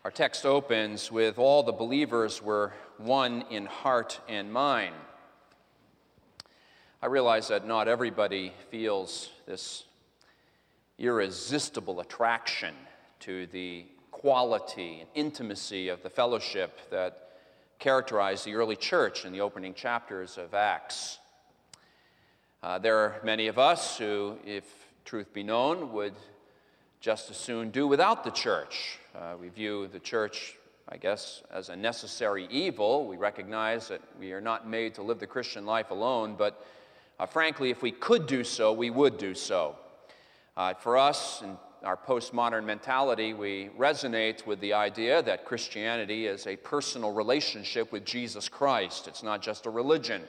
Our text opens with all the believers were one in heart and mind. I realize that not everybody feels this irresistible attraction to the quality and intimacy of the fellowship that characterized the early church in the opening chapters of Acts. There are many of us who, if truth be known, would just as soon do without the church. We view the church, I guess, as a necessary evil. We recognize that we are not made to live the Christian life alone, but frankly, if we could do so, we would do so. For us, in our postmodern mentality, we resonate with the idea that Christianity is a personal relationship with Jesus Christ. It's not just a religion.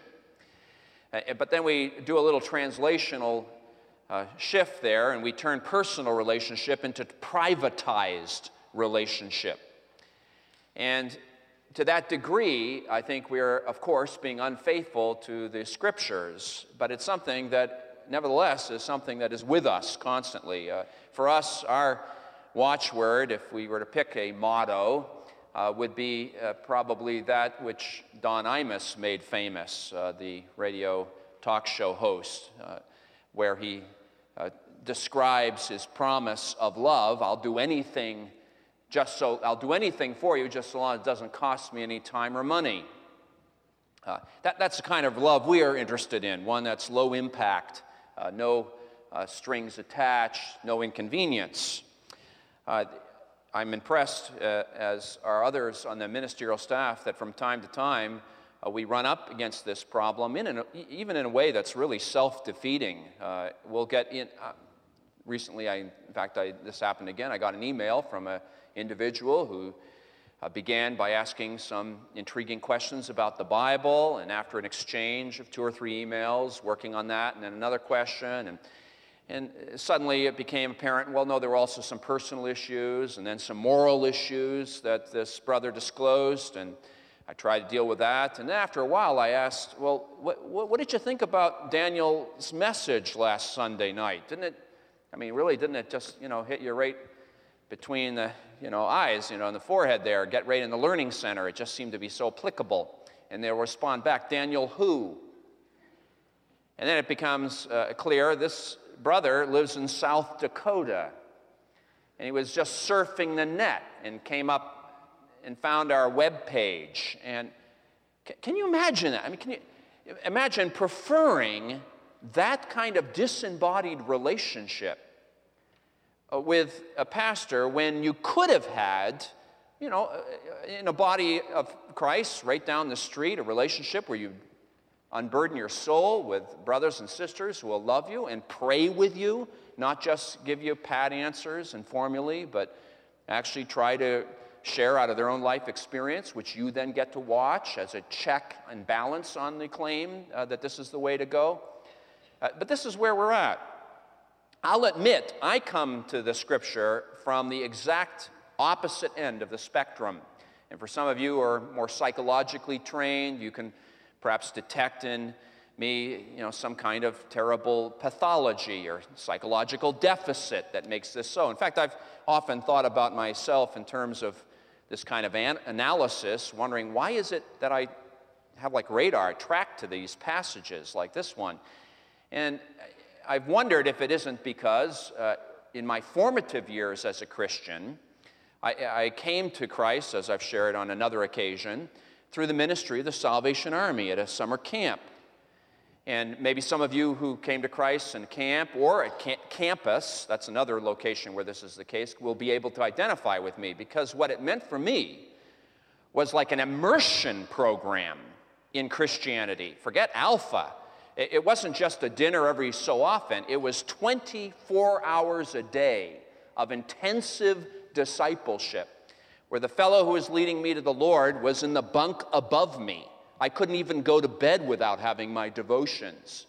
But then we do a little translational shift there, and we turn personal relationship into privatized relationship. And to that degree, I think we're, of course, being unfaithful to the Scriptures, but it's something that, nevertheless, is something that is with us constantly. For us, our watchword, if we were to pick a motto, would be probably that which Don Imus made famous, the radio talk show host, where he describes his promise of love. I'll do anything for you, just so long as it doesn't cost me any time or money. That's the kind of love we are interested in, one that's low impact, no strings attached, no inconvenience. I'm impressed, as are others on the ministerial staff, that from time to time we run up against this problem, even in a way that's really self-defeating. We'll get in. Recently, this happened again. I got an email from an individual who began by asking some intriguing questions about the Bible, and after an exchange of 2 or 3 emails, working on that, and then another question, and suddenly it became apparent, well, no, there were also some personal issues, and then some moral issues that this brother disclosed, and I tried to deal with that. And then after a while, I asked, well, what did you think about Daniel's message last Sunday night? Didn't it just, hit you right between the, eyes, in the forehead there, get right in the learning center? It just seemed to be so applicable. And they'll respond back, Daniel who? And then it becomes clear this brother lives in South Dakota. And he was just surfing the net and came up and found our web page. And can you imagine that? Can you imagine preferring that kind of disembodied relationship with a pastor when you could have had, in a body of Christ right down the street, a relationship where you unburden your soul with brothers and sisters who will love you and pray with you, not just give you pat answers and formulae, but actually try to share out of their own life experience, which you then get to watch as a check and balance on the claim that this is the way to go. But this is where we're at. I'll admit, I come to the Scripture from the exact opposite end of the spectrum. And for some of you who are more psychologically trained, you can perhaps detect in me, some kind of terrible pathology or psychological deficit that makes this so. In fact, I've often thought about myself in terms of this kind of analysis, wondering why is it that I have like radar tracked to these passages like this one? And I've wondered if it isn't because in my formative years as a Christian, I came to Christ, as I've shared on another occasion, through the ministry of the Salvation Army at a summer camp. And maybe some of you who came to Christ in camp or at campus, that's another location where this is the case, will be able to identify with me, because what it meant for me was like an immersion program in Christianity. Forget Alpha. It wasn't just a dinner every so often. It was 24 hours a day of intensive discipleship, where the fellow who was leading me to the Lord was in the bunk above me. I couldn't even go to bed without having my devotions,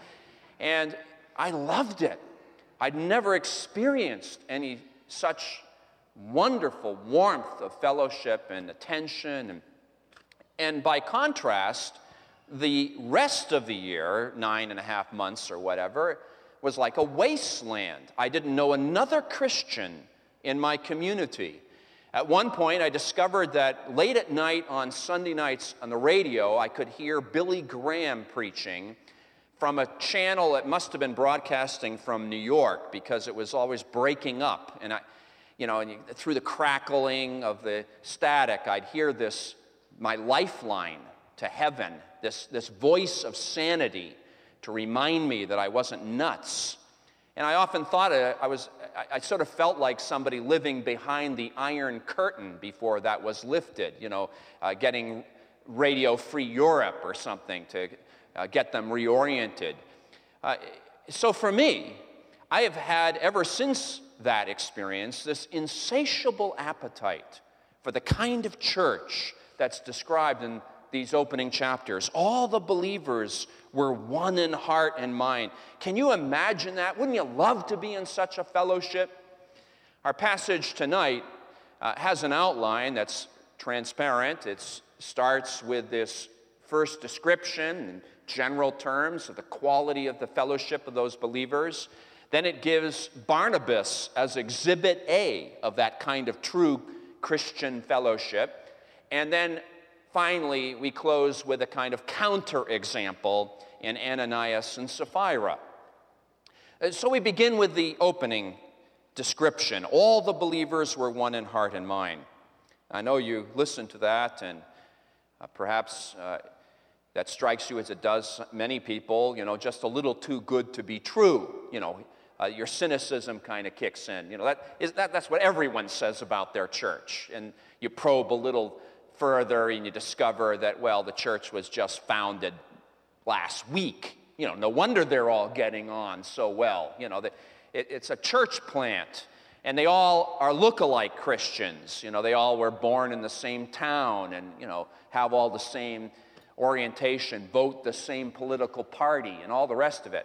And I loved it. I'd never experienced any such wonderful warmth of fellowship and attention. And by contrast, the rest of the year, 9.5 months or whatever, was like a wasteland. I didn't know another Christian in my community. At one point, I discovered that late at night on Sunday nights on the radio, I could hear Billy Graham preaching from a channel that must have been broadcasting from New York, because it was always breaking up. And through the crackling of the static, I'd hear this, my lifeline to heaven, this voice of sanity to remind me that I wasn't nuts. And I often thought I sort of felt like somebody living behind the Iron Curtain before that was lifted, getting Radio Free Europe or something to get them reoriented. So for me, I have had, ever since that experience, this insatiable appetite for the kind of church that's described in these opening chapters. All the believers were one in heart and mind. Can you imagine that? Wouldn't you love to be in such a fellowship? Our passage tonight has an outline that's transparent. It starts with this first description in general terms of the quality of the fellowship of those believers. Then it gives Barnabas as exhibit A of that kind of true Christian fellowship. And then finally, we close with a kind of counterexample in Ananias and Sapphira. So we begin with the opening description. All the believers were one in heart and mind. I know you listened to that, and perhaps that strikes you as it does many people, just a little too good to be true. Your cynicism kind of kicks in. That's what everyone says about their church. And you probe a little further and you discover that, well, the church was just founded last week. No wonder they're all getting on so well. It's a church plant, and they all are look-alike Christians. They all were born in the same town and, have all the same orientation, vote the same political party, and all the rest of it.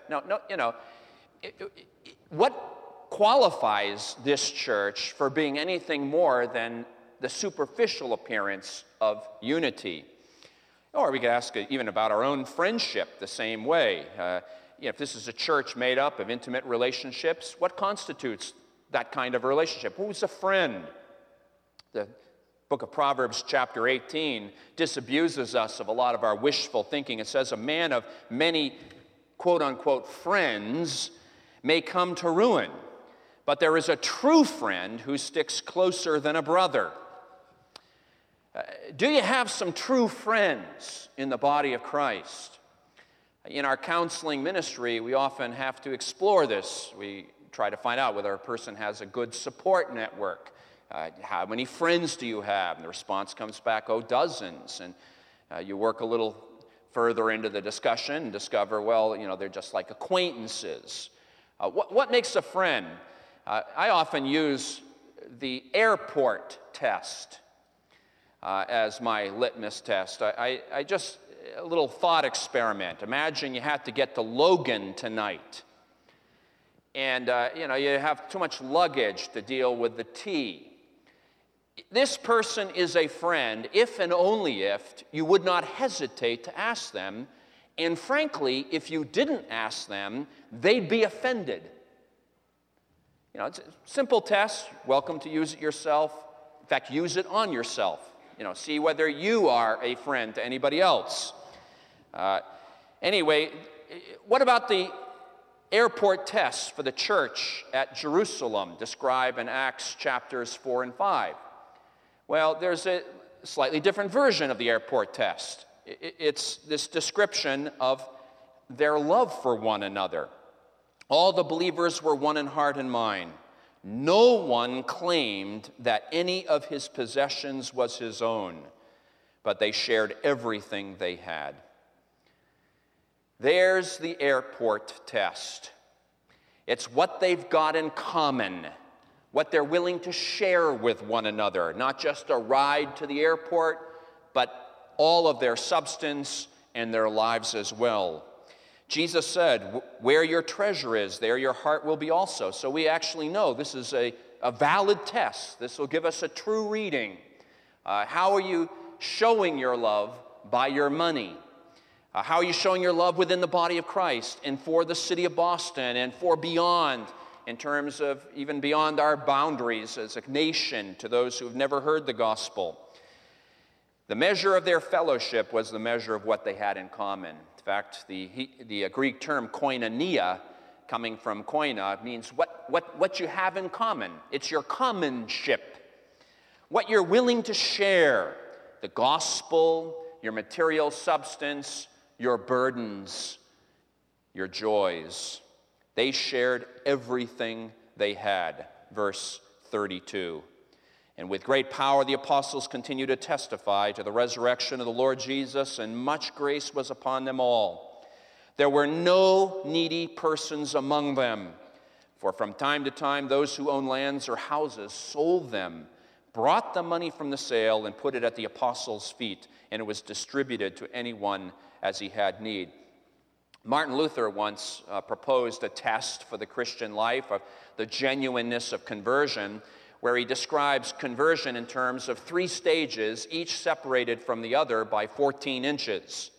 What qualifies this church for being anything more than the superficial appearance of unity? Or we could ask even about our own friendship the same way. If this is a church made up of intimate relationships, what constitutes that kind of relationship? Who's a friend? The book of Proverbs, chapter 18, disabuses us of a lot of our wishful thinking. It says, a man of many, quote-unquote, friends may come to ruin, but there is a true friend who sticks closer than a brother. Do you have some true friends in the body of Christ? In our counseling ministry, we often have to explore this. We try to find out whether a person has a good support network. How many friends do you have? And the response comes back, dozens. And you work a little further into the discussion and discover, they're just like acquaintances. What makes a friend? I often use the airport test as my litmus test. I just, a little thought experiment. Imagine you had to get to Logan tonight. And, you have too much luggage to deal with the T. This person is a friend if and only if you would not hesitate to ask them. And frankly, if you didn't ask them, they'd be offended. It's a simple test. Welcome to use it yourself. In fact, use it on yourself. See whether you are a friend to anybody else. Anyway, what about the airport tests for the church at Jerusalem described in Acts chapters 4 and 5? Well, there's a slightly different version of the airport test. It's this description of their love for one another. All the believers were one in heart and mind. No one claimed that any of his possessions was his own, but they shared everything they had. There's the airport test. It's what they've got in common, what they're willing to share with one another, not just a ride to the airport, but all of their substance and their lives as well. Jesus said, where your treasure is, there your heart will be also. So we actually know this is a valid test. This will give us a true reading. How are you showing your love by your money? How are you showing your love within the body of Christ and for the city of Boston and for beyond in terms of even beyond our boundaries as a nation to those who have never heard the gospel. The measure of their fellowship was the measure of what they had in common. In fact, the Greek term koinonia, coming from koina, means what you have in common. It's your commonship, what you're willing to share, the gospel, your material substance, your burdens, your joys. They shared everything they had. Verse 32. And with great power the apostles continued to testify to the resurrection of the Lord Jesus, and much grace was upon them all. There were no needy persons among them, for from time to time those who owned lands or houses sold them, brought the money from the sale, and put it at the apostles' feet, and it was distributed to anyone as he had need. Martin Luther once proposed a test for the Christian life of the genuineness of conversion, where he describes conversion in terms of 3 stages, each separated from the other by 14 inches.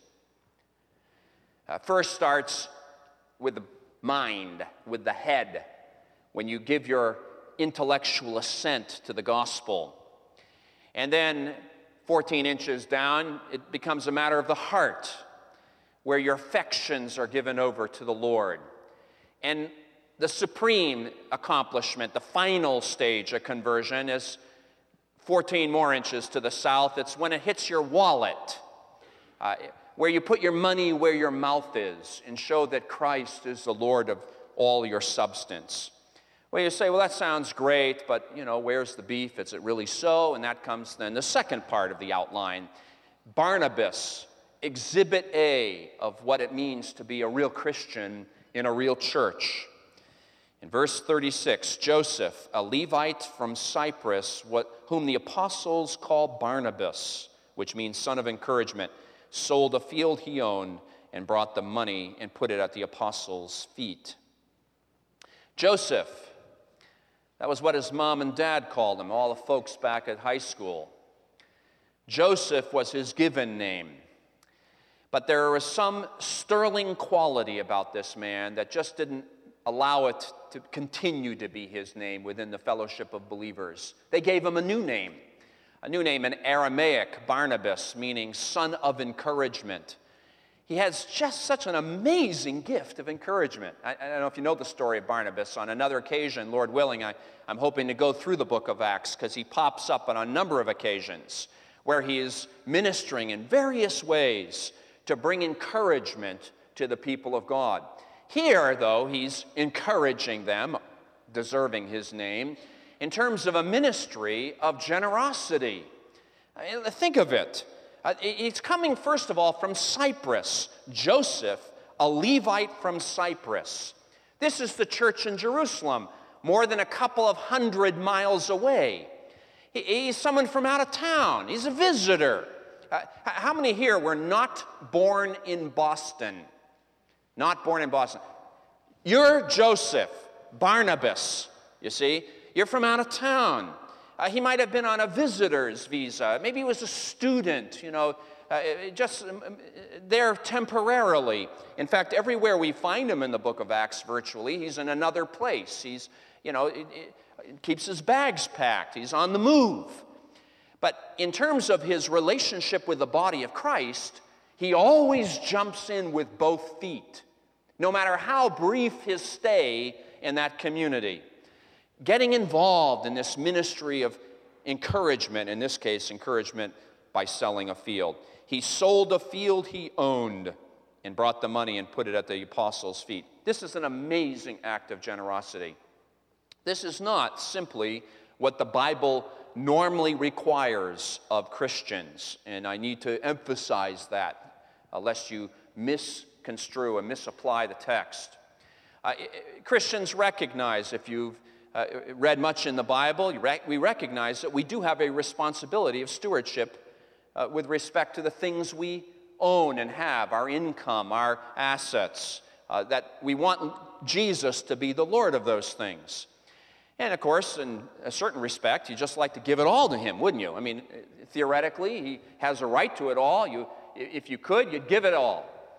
First starts with the mind, with the head, when you give your intellectual assent to the gospel. And then 14 inches down, it becomes a matter of the heart, where your affections are given over to the Lord. And the supreme accomplishment, the final stage of conversion, is 14 more inches to the south. It's when it hits your wallet, where you put your money where your mouth is and show that Christ is the Lord of all your substance. Well, you say, well, that sounds great, but, where's the beef? Is it really so? And that comes then the second part of the outline. Barnabas, exhibit A of what it means to be a real Christian in a real church. In verse 36, Joseph, a Levite from Cyprus, whom the apostles call Barnabas, which means son of encouragement, sold a field he owned and brought the money and put it at the apostles' feet. Joseph, that was what his mom and dad called him, all the folks back at high school. Joseph was his given name. But there was some sterling quality about this man that just didn't allow it to continue to be his name within the fellowship of believers. They gave him a new name in Aramaic, Barnabas, meaning son of encouragement. He has just such an amazing gift of encouragement. I don't know if you know the story of Barnabas. On another occasion, Lord willing, I'm hoping to go through the book of Acts, because he pops up on a number of occasions where he is ministering in various ways to bring encouragement to the people of God. Here, though, he's encouraging them, deserving his name, in terms of a ministry of generosity. Think of it. He's coming, first of all, from Cyprus. Joseph, a Levite from Cyprus. This is the church in Jerusalem, more than a couple of 100 miles away. He's someone from out of town. He's a visitor. How many here were not born in Boston? Not born in Boston. You're Joseph, Barnabas, you see. You're from out of town. He might have been on a visitor's visa. Maybe he was a student, just there temporarily. In fact, everywhere we find him in the book of Acts virtually, he's in another place. He's, keeps his bags packed. He's on the move. But in terms of his relationship with the body of Christ, he always jumps in with both feet, no matter how brief his stay in that community. Getting involved in this ministry of encouragement, in this case, encouragement by selling a field. He sold a field he owned and brought the money and put it at the apostles' feet. This is an amazing act of generosity. This is not simply what the Bible normally requires of Christians, and I need to emphasize that, lest you misconstrue and misapply the text. Christians recognize, if you've read much in the Bible, we recognize that we do have a responsibility of stewardship with respect to the things we own and have, our income, our assets, that we want Jesus to be the Lord of those things. And of course, in a certain respect, you'd just like to give it all to him, wouldn't you? I mean, theoretically, he has a right to it all. If you could, you'd give it all.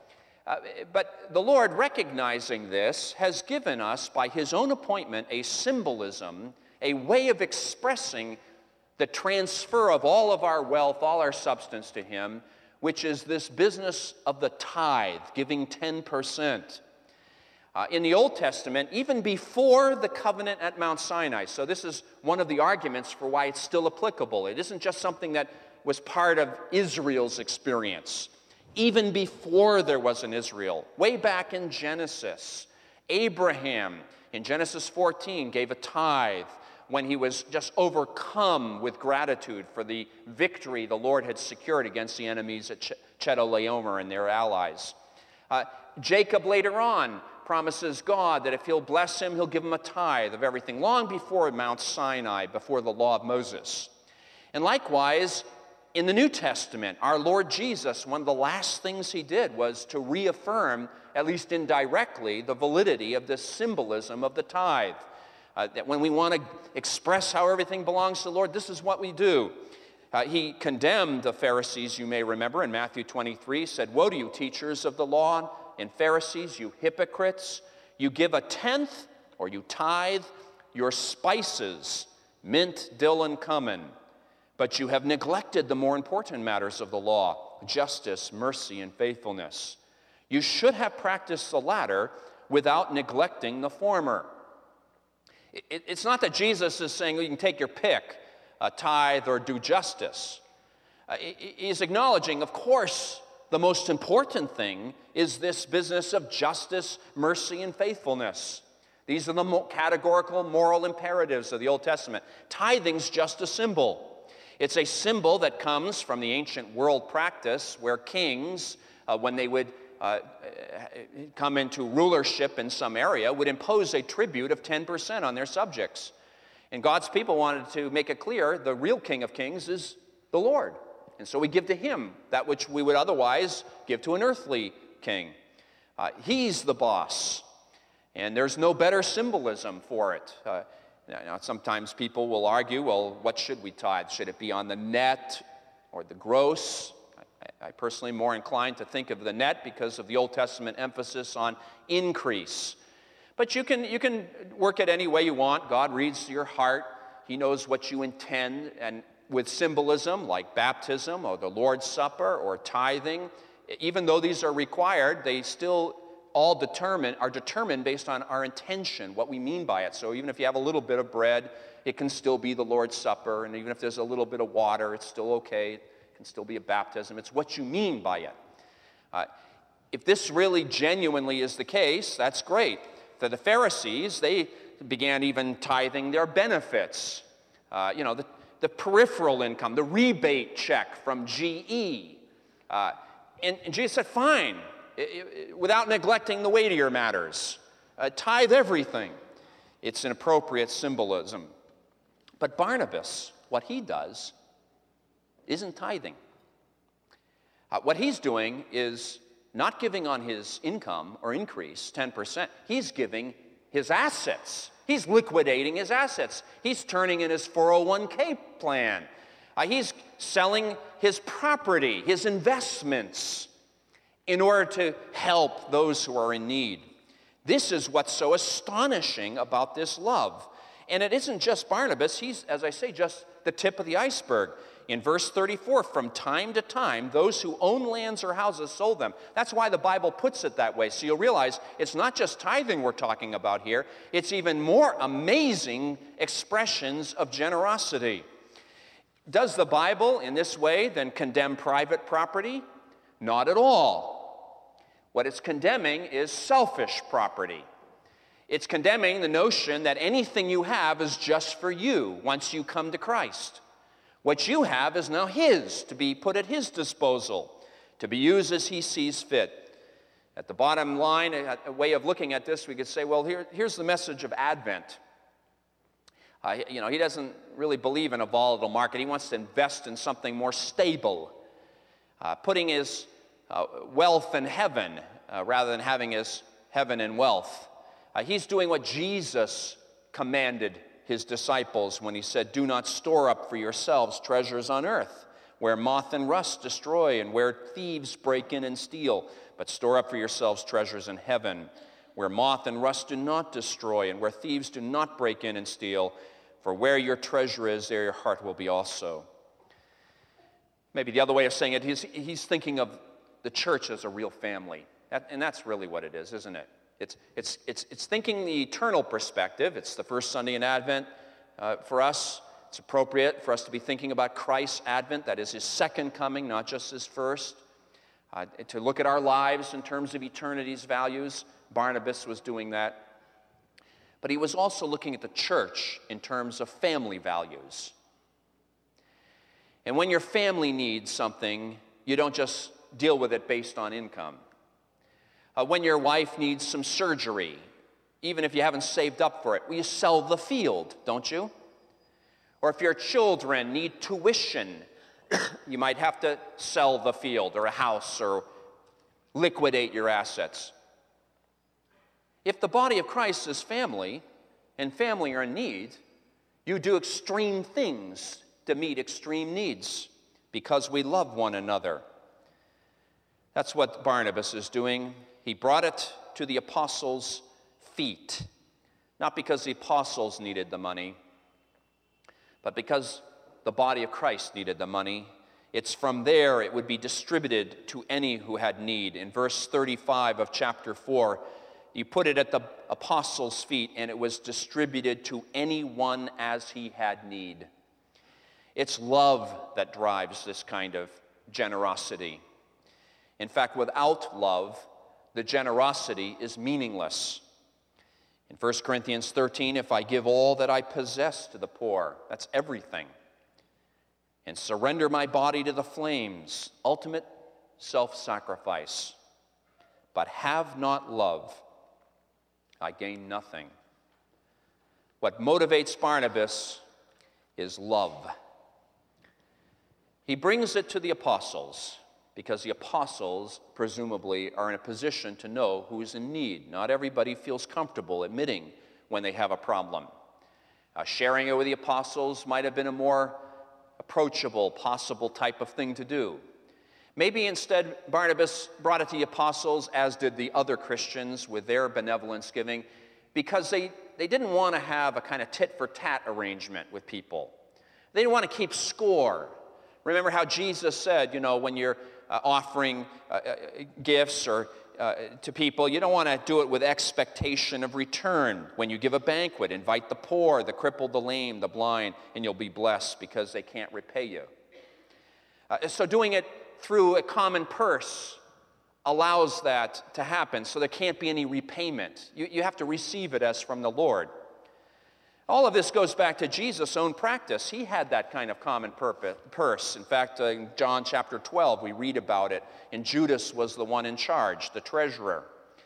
But the Lord, recognizing this, has given us, by his own appointment, a symbolism, a way of expressing the transfer of all of our wealth, all our substance to him, which is this business of the tithe, giving 10%. In the Old Testament, even before the covenant at Mount Sinai, so this is one of the arguments for why it's still applicable. It isn't just something that was part of Israel's experience. Even before there was an Israel, way back in Genesis, Abraham, in Genesis 14, gave a tithe when he was just overcome with gratitude for the victory the Lord had secured against the enemies at Chedorlaomer and their allies. Jacob later on promises God that if he'll bless him, he'll give him a tithe of everything, long before Mount Sinai, before the law of Moses. And likewise, in the New Testament, our Lord Jesus, one of the last things he did was to reaffirm, at least indirectly, the validity of this symbolism of the tithe. That when we want to express how everything belongs to the Lord, this is what we do. He condemned the Pharisees, you may remember, in Matthew 23, said, "Woe to you, teachers of the law and Pharisees, you hypocrites! You give a tenth, or you tithe, your spices, mint, dill, and cumin. But you have neglected the more important matters of the law, justice, mercy, and faithfulness. You should have practiced the latter without neglecting the former." It's not that Jesus is saying, well, you can take your pick, tithe or do justice. He's acknowledging, of course, the most important thing is this business of justice, mercy, and faithfulness. These are the categorical moral imperatives of the Old Testament. Tithing's just a symbol. It's a symbol that comes from the ancient world practice where kings, when they would come into rulership in some area, would impose a tribute of 10% on their subjects. And God's people wanted to make it clear the real King of Kings is the Lord. And so we give to him that which we would otherwise give to an earthly king. He's the boss. And there's no better symbolism for it. Now, sometimes people will argue, well, what should we tithe? Should it be on the net or the gross? I personally am more inclined to think of the net because of the Old Testament emphasis on increase. But you can work it any way you want. God reads your heart. He knows what you intend. And with symbolism like baptism or the Lord's Supper or tithing, even though these are required, they still all are determined based on our intention, what we mean by it. So even if you have a little bit of bread, it can still be the Lord's Supper. And even if there's a little bit of water, it's still okay. It can still be a baptism. It's what you mean by it. If this really genuinely is the case, that's great. For the Pharisees, they began even tithing their benefits. The peripheral income, the rebate check from GE. And Jesus said, fine, without neglecting the weightier matters. Tithe everything. It's an appropriate symbolism. But Barnabas, what he does isn't tithing. What he's doing is not giving on his income or increase, 10%. He's giving his assets. He's liquidating his assets. He's turning in his 401k plan. He's selling his property, his investments, in order to help those who are in need. This is what's so astonishing about this love. And it isn't just Barnabas. He's, as I say, just the tip of the iceberg. In verse 34, from time to time, those who own lands or houses sold them. That's why the Bible puts it that way. So you'll realize it's not just tithing we're talking about here. It's even more amazing expressions of generosity. Does the Bible in this way then condemn private property? Not at all. What it's condemning is selfish property. It's condemning the notion that anything you have is just for you once you come to Christ. What you have is now his, to be put at his disposal, to be used as he sees fit. At the bottom line, a way of looking at this, we could say, well, here's the message of Advent. He doesn't really believe in a volatile market. He wants to invest in something more stable, putting his wealth in heaven rather than having his heaven in wealth. He's doing what Jesus commanded his disciples when he said, do not store up for yourselves treasures on earth, where moth and rust destroy and where thieves break in and steal. But store up for yourselves treasures in heaven, where moth and rust do not destroy and where thieves do not break in and steal. For where your treasure is, there your heart will be also. Maybe the other way of saying it, he's thinking of the church as a real family. And that's really what it is, isn't it? It's thinking the eternal perspective. It's the first Sunday in Advent for us. It's appropriate for us to be thinking about Christ's advent, that is his second coming, not just his first. To look at our lives in terms of eternity's values. Barnabas was doing that. But he was also looking at the church in terms of family values. And when your family needs something, you don't just deal with it based on income. When your wife needs some surgery, even if you haven't saved up for it, well, you sell the field, don't you? Or if your children need tuition, you might have to sell the field or a house or liquidate your assets. If the body of Christ is family, and family are in need, you do extreme things to meet extreme needs because we love one another. That's what Barnabas is doing. He brought it to the apostles' feet, not because the apostles needed the money, but because the body of Christ needed the money. It's from there it would be distributed to any who had need. In verse 35 of chapter 4, you put it at the apostles' feet, and it was distributed to anyone as he had need. It's love that drives this kind of generosity. In fact, without love, the generosity is meaningless. In 1 Corinthians 13, if I give all that I possess to the poor, that's everything, and surrender my body to the flames, ultimate self-sacrifice, but have not love, I gain nothing. What motivates Barnabas is love. He brings it to the apostles because the apostles, presumably, are in a position to know who is in need. Not everybody feels comfortable admitting when they have a problem. Sharing it with the apostles might have been a more approachable, possible type of thing to do. Maybe instead Barnabas brought it to the apostles, as did the other Christians with their benevolence giving, because they didn't want to have a kind of tit-for-tat arrangement with people. They didn't want to keep score. Remember how Jesus said, when you're offering gifts or to people, you don't want to do it with expectation of return. When you give a banquet, invite the poor, the crippled, the lame, the blind, and you'll be blessed because they can't repay you. So doing it through a common purse allows that to happen, so there can't be any repayment. You have to receive it as from the Lord. All of this goes back to Jesus' own practice. He had that kind of common purse. In fact, in John chapter 12, we read about it, and Judas was the one in charge, the treasurer.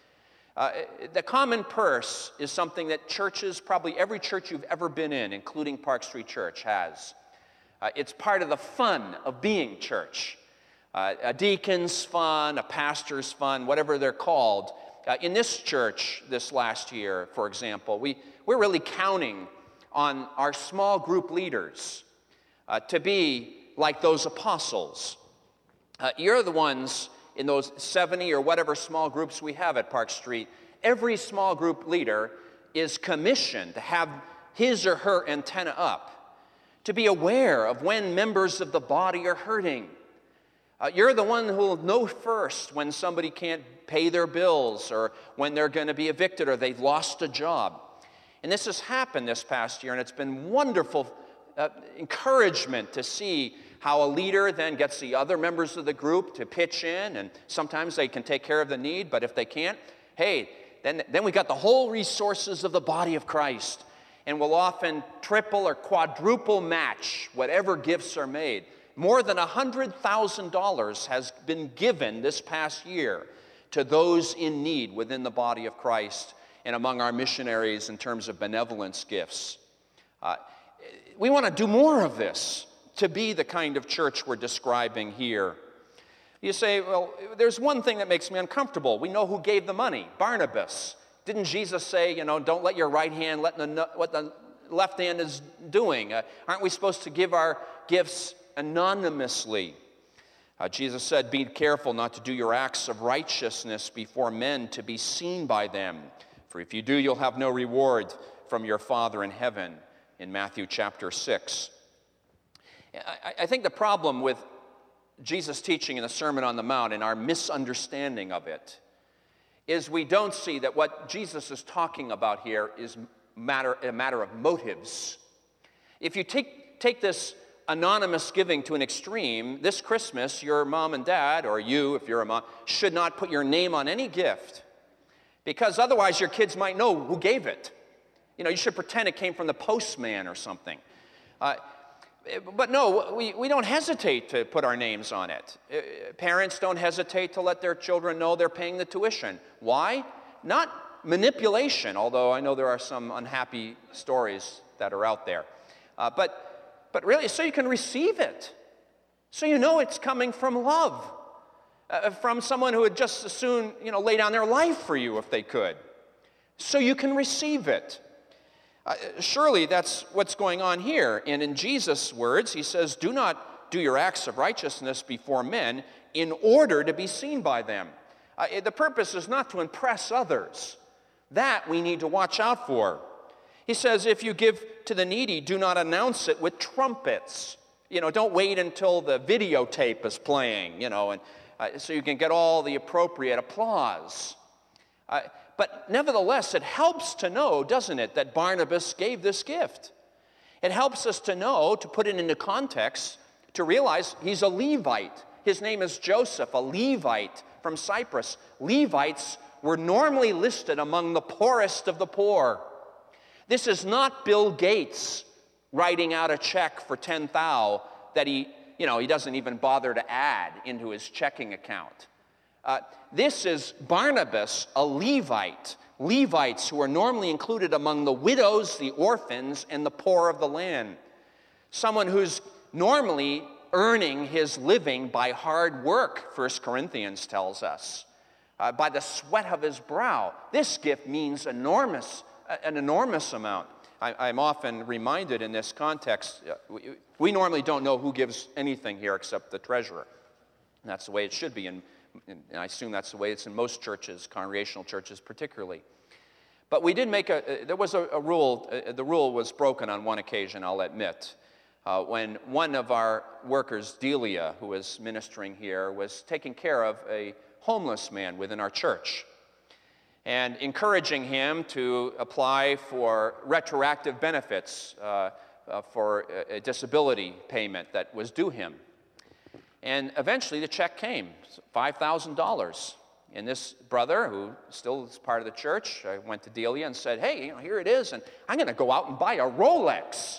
The common purse is something that churches, probably every church you've ever been in, including Park Street Church, has. It's part of the fun of being church. A deacon's fund, a pastor's fund, whatever they're called. In this church this last year, for example, we're really counting on our small group leaders to be like those apostles. You're the ones in those 70 or whatever small groups we have at Park Street. Every small group leader is commissioned to have his or her antenna up, to be aware of when members of the body are hurting. You're the one who will know first when somebody can't pay their bills or when they're going to be evicted or they've lost a job. And this has happened this past year, and it's been wonderful encouragement to see how a leader then gets the other members of the group to pitch in, and sometimes they can take care of the need, but if they can't, hey, then we got the whole resources of the body of Christ, and we'll often triple or quadruple match whatever gifts are made. More than $100,000 has been given this past year to those in need within the body of Christ and among our missionaries in terms of benevolence gifts. We want to do more of this to be the kind of church we're describing here. You say, well, there's one thing that makes me uncomfortable. We know who gave the money, Barnabas. Didn't Jesus say, don't let your right hand let what the left hand is doing? Aren't we supposed to give our gifts anonymously. Jesus said, "Be careful not to do your acts of righteousness before men to be seen by them. For if you do, you'll have no reward from your Father in heaven," in Matthew chapter 6. I think the problem with Jesus' teaching in the Sermon on the Mount and our misunderstanding of it is we don't see that what Jesus is talking about here is a matter of motives. If you take this anonymous giving to an extreme, this Christmas, your mom and dad, or you, if you're a mom, should not put your name on any gift, because otherwise your kids might know who gave it. You should pretend it came from the postman or something. But no, we don't hesitate to put our names on it. Parents don't hesitate to let their children know they're paying the tuition. Why? Not manipulation, although I know there are some unhappy stories that are out there. But really, so you can receive it. So you know it's coming from love. From someone who would just as soon, lay down their life for you if they could. So you can receive it. Surely that's what's going on here. And in Jesus' words, he says, "Do not do your acts of righteousness before men in order to be seen by them." The purpose is not to impress others. That we need to watch out for. He says, if you give to the needy, do not announce it with trumpets. Don't wait until the videotape is playing, and so you can get all the appropriate applause. But nevertheless, it helps to know, doesn't it, that Barnabas gave this gift. It helps us to know, to put it into context, to realize he's a Levite. His name is Joseph, a Levite from Cyprus. Levites were normally listed among the poorest of the poor. This is not Bill Gates writing out a check for 10,000 that he doesn't even bother to add into his checking account. This is Barnabas, a Levite. Levites who are normally included among the widows, the orphans, and the poor of the land. Someone who's normally earning his living by hard work, 1 Corinthians tells us, by the sweat of his brow. This gift means an enormous amount. I'm often reminded in this context, we normally don't know who gives anything here except the treasurer. And that's the way it should be, and I assume that's the way it's in most churches, congregational churches particularly. But we did there was a rule, the rule was broken on one occasion, I'll admit, when one of our workers, Delia, who was ministering here, was taking care of a homeless man within our church and encouraging him to apply for retroactive benefits for a disability payment that was due him. And eventually the check came, $5,000. And this brother, who still is part of the church, I went to Delia and said, "Hey, here it is, and I'm going to go out and buy a Rolex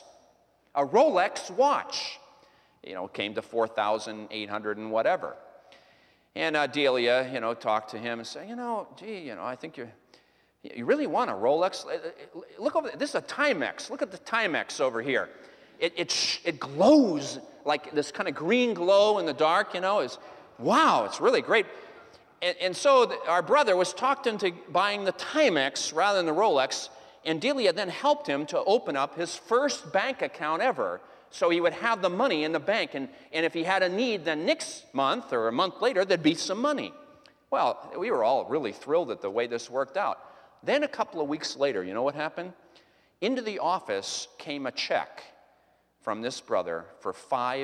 watch." It came to $4,800 and whatever. And Delia, talked to him and said, I think you really want a Rolex? Look over, this is a Timex. Look at the Timex over here. It glows like this kind of green glow in the dark, wow, it's really great. And so our brother was talked into buying the Timex rather than the Rolex, and Delia then helped him to open up his first bank account ever, so he would have the money in the bank, and if he had a need, then next month or a month later, there'd be some money. Well, we were all really thrilled at the way this worked out. Then a couple of weeks later, you know what happened? Into the office came a check from this brother for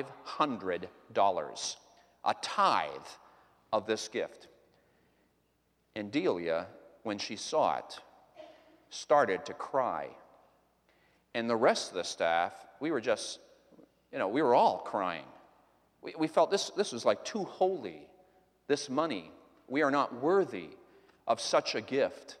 $500, a tithe of this gift. And Delia, when she saw it, started to cry. And the rest of the staff, we were just, we were all crying. We felt this was like too holy, this money. We are not worthy of such a gift.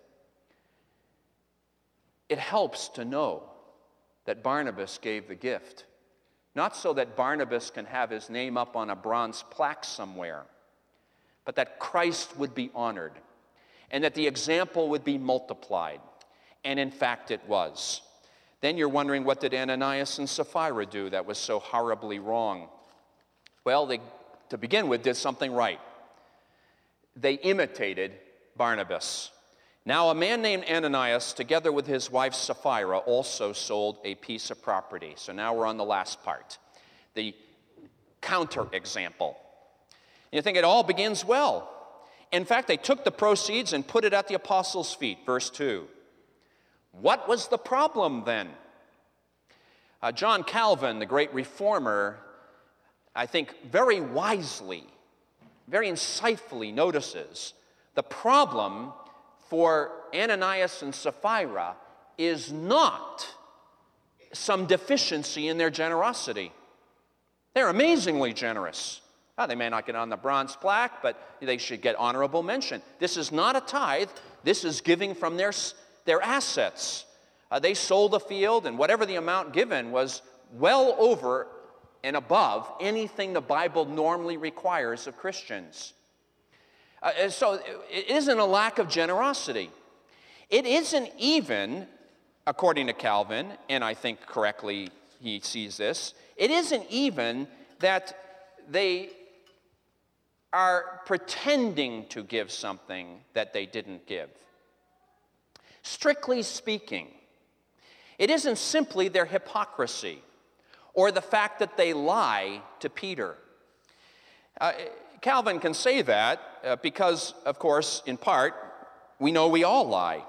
It helps to know that Barnabas gave the gift, not so that Barnabas can have his name up on a bronze plaque somewhere, but that Christ would be honored and that the example would be multiplied. And in fact, it was. Then you're wondering, what did Ananias and Sapphira do that was so horribly wrong? Well, they, to begin with, did something right. They imitated Barnabas. Now, a man named Ananias, together with his wife Sapphira, also sold a piece of property. So now we're on the last part. The counterexample. You think it all begins well. In fact, they took the proceeds and put it at the apostles' feet. Verse 2. What was the problem then? John Calvin, the great reformer, I think very wisely, very insightfully notices the problem for Ananias and Sapphira is not some deficiency in their generosity. They're amazingly generous. They may not get on the bronze plaque, but they should get honorable mention. This is not a tithe. This is giving from their assets. They sold a field, and whatever the amount given was well over and above anything the Bible normally requires of Christians. So it isn't a lack of generosity. It isn't even, according to Calvin, and I think correctly he sees this, it isn't even that they are pretending to give something that they didn't give. Strictly speaking, it isn't simply their hypocrisy or the fact that they lie to Peter. Calvin can say that because, of course, in part, we know we all lie.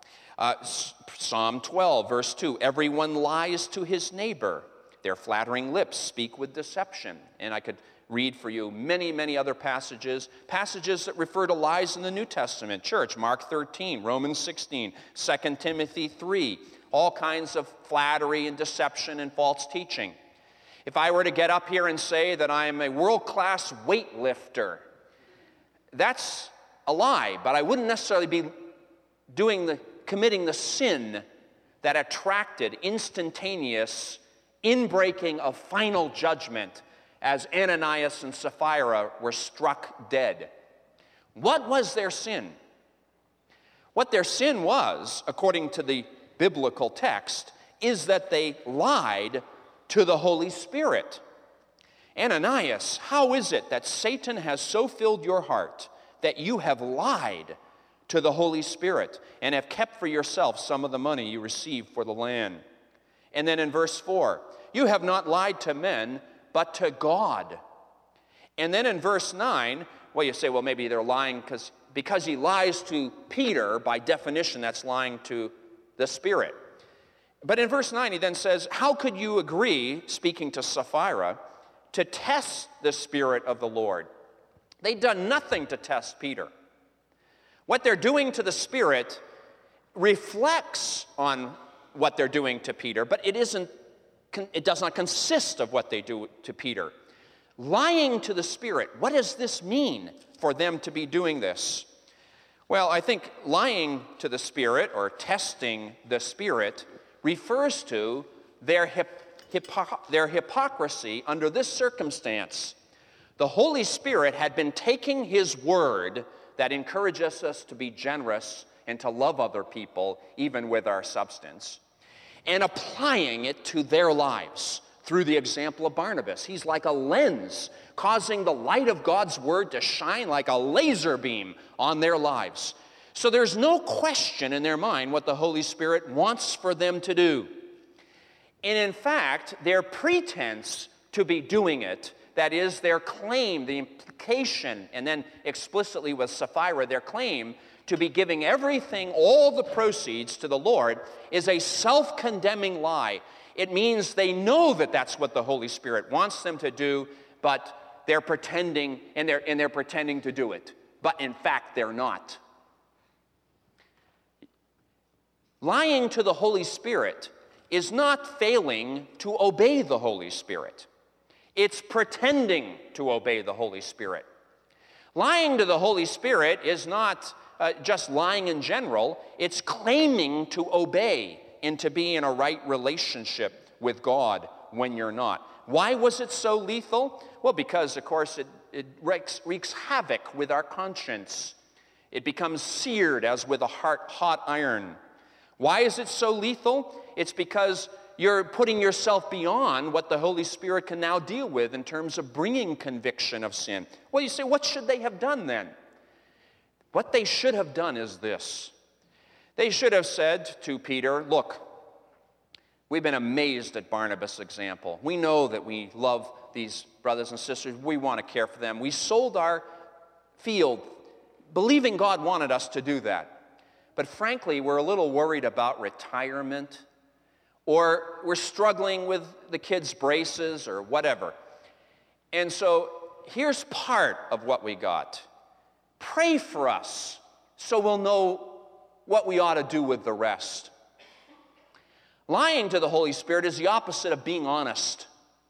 Psalm 12, verse 2, everyone lies to his neighbor. Their flattering lips speak with deception. And I could read for you many, many other passages that refer to lies in the New Testament church. Mark 13, Romans 16, 2 Timothy 3, all kinds of flattery and deception and false teaching. If I were to get up here and say that I am a world-class weightlifter, that's a lie, but I wouldn't necessarily be committing the sin that attracted instantaneous inbreaking of final judgment as Ananias and Sapphira were struck dead. What was their sin? What their sin was, according to the biblical text, is that they lied to the Holy Spirit. Ananias, how is it that Satan has so filled your heart that you have lied to the Holy Spirit and have kept for yourself some of the money you received for the land? And then in verse 4, you have not lied to men, but to God. And then in verse 9, well, you say, well, maybe they're lying because he lies to Peter. By definition, that's lying to the Spirit. But in verse 9, he then says, how could you agree, speaking to Sapphira, to test the Spirit of the Lord? They'd done nothing to test Peter. What they're doing to the Spirit reflects on what they're doing to Peter, but it does not consist of what they do to Peter. Lying to the Spirit, what does this mean for them to be doing this? Well, I think lying to the Spirit or testing the Spirit refers to their hypocrisy under this circumstance. The Holy Spirit had been taking His word that encourages us to be generous and to love other people, even with our substance, and applying it to their lives through the example of Barnabas. He's like a lens, causing the light of God's word to shine like a laser beam on their lives. So there's no question in their mind what the Holy Spirit wants for them to do. And in fact, their pretense to be doing it, that is their claim, the implication, and then explicitly with Sapphira, their claim to be giving everything, all the proceeds to the Lord, is a self-condemning lie. It means they know that that's what the Holy Spirit wants them to do, but they're pretending, and they're pretending to do it. But in fact, they're not. Lying to the Holy Spirit is not failing to obey the Holy Spirit. It's pretending to obey the Holy Spirit. Lying to the Holy Spirit is not just lying in general. It's claiming to obey and to be in a right relationship with God when you're not. Why was it so lethal? Well, because, of course, it wreaks havoc with our conscience. It becomes seared as with a hot iron. Why is it so lethal? It's because you're putting yourself beyond what the Holy Spirit can now deal with in terms of bringing conviction of sin. Well, you say, what should they have done then? What they should have done is this. They should have said to Peter, look, we've been amazed at Barnabas' example. We know that we love these brothers and sisters. We want to care for them. We sold our field, believing God wanted us to do that. But frankly, we're a little worried about retirement, or we're struggling with the kids' braces or whatever. And so here's part of what we got. Pray for us so we'll know what we ought to do with the rest. Lying to the Holy Spirit is the opposite of being honest.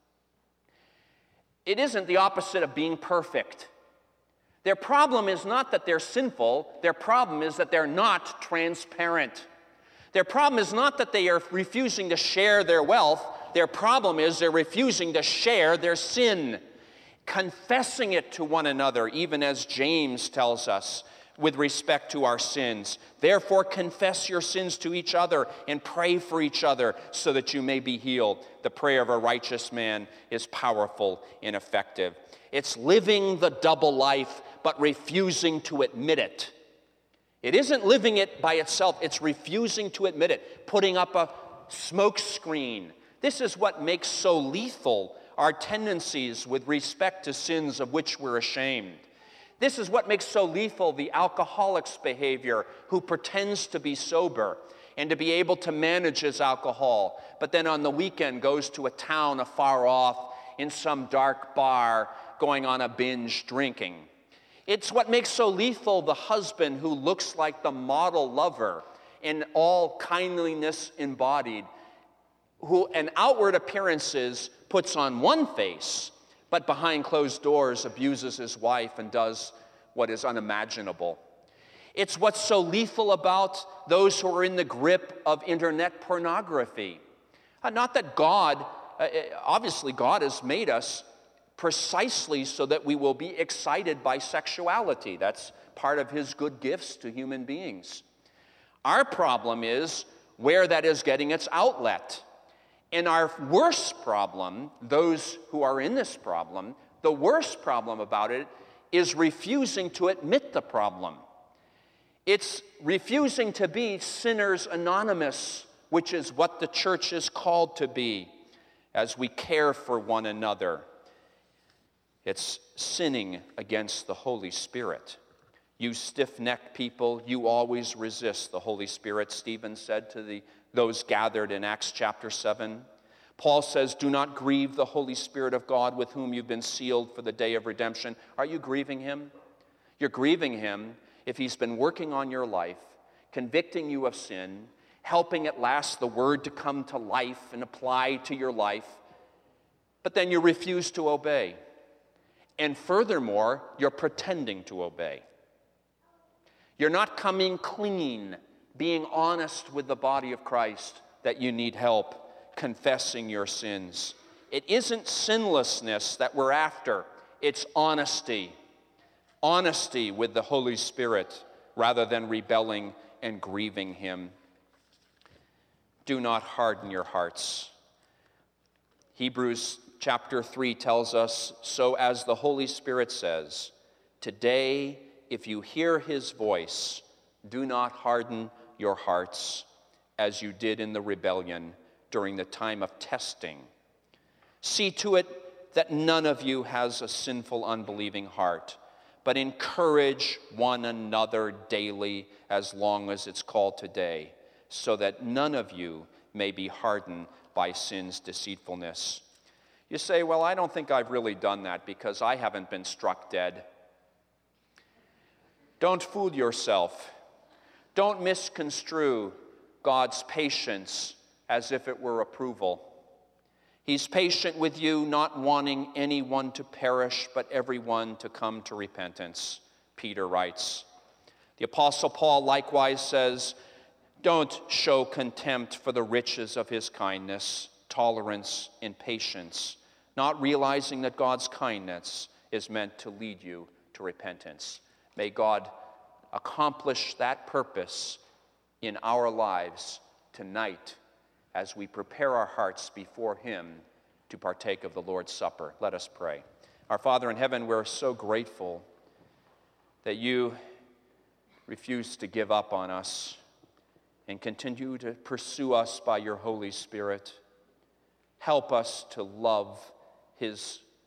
It isn't the opposite of being perfect. Their problem is not that they're sinful. Their problem is that they're not transparent. Their problem is not that they are refusing to share their wealth. Their problem is they're refusing to share their sin, confessing it to one another, even as James tells us with respect to our sins. Therefore, confess your sins to each other and pray for each other so that you may be healed. The prayer of a righteous man is powerful and effective. It's living the double life, but refusing to admit it. It isn't living it by itself, it's refusing to admit it, putting up a smoke screen. This is what makes so lethal our tendencies with respect to sins of which we're ashamed. This is what makes so lethal the alcoholic's behavior who pretends to be sober and to be able to manage his alcohol, but then on the weekend goes to a town afar off in some dark bar going on a binge drinking. It's what makes so lethal the husband who looks like the model lover in all kindliness embodied, who in outward appearances puts on one face, but behind closed doors abuses his wife and does what is unimaginable. It's what's so lethal about those who are in the grip of internet pornography. Not that God, obviously God has made us precisely so that we will be excited by sexuality. That's part of his good gifts to human beings. Our problem is where that is getting its outlet. And our worst problem, those who are in this problem, the worst problem about it is refusing to admit the problem. It's refusing to be sinners anonymous, which is what the church is called to be as we care for one another. It's sinning against the Holy Spirit. You stiff-necked people, you always resist the Holy Spirit, Stephen said to those gathered in Acts chapter 7. Paul says, do not grieve the Holy Spirit of God with whom you've been sealed for the day of redemption. Are you grieving him? You're grieving him if he's been working on your life, convicting you of sin, helping at last the word to come to life and apply to your life, but then you refuse to obey. And furthermore, you're pretending to obey. You're not coming clean, being honest with the body of Christ that you need help confessing your sins. It isn't sinlessness that we're after. It's honesty. Honesty with the Holy Spirit rather than rebelling and grieving him. Do not harden your hearts. Hebrews chapter 3 tells us, so as the Holy Spirit says, today, if you hear his voice, do not harden your hearts as you did in the rebellion during the time of testing. See to it that none of you has a sinful, unbelieving heart, but encourage one another daily as long as it's called today, so that none of you may be hardened by sin's deceitfulness. You say, well, I don't think I've really done that because I haven't been struck dead. Don't fool yourself. Don't misconstrue God's patience as if it were approval. He's patient with you, not wanting anyone to perish, but everyone to come to repentance, Peter writes. The Apostle Paul likewise says, don't show contempt for the riches of his kindness, tolerance, and patience, not realizing that God's kindness is meant to lead you to repentance. May God accomplish that purpose in our lives tonight as we prepare our hearts before him to partake of the Lord's Supper. Let us pray. Our Father in heaven, we're so grateful that you refuse to give up on us and continue to pursue us by your Holy Spirit. Help us to love his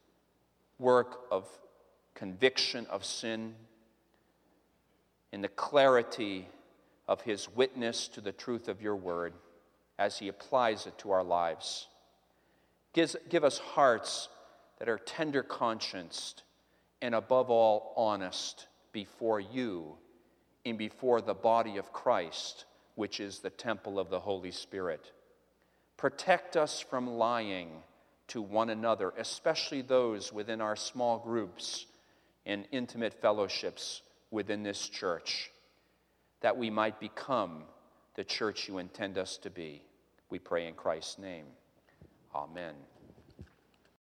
work of conviction of sin, in the clarity of his witness to the truth of your word as he applies it to our lives. Give us hearts that are tender conscienced and above all honest before you and before the body of Christ, which is the temple of the Holy Spirit. Protect us from lying to one another, especially those within our small groups and intimate fellowships within this church, that we might become the church you intend us to be. We pray in Christ's name. Amen.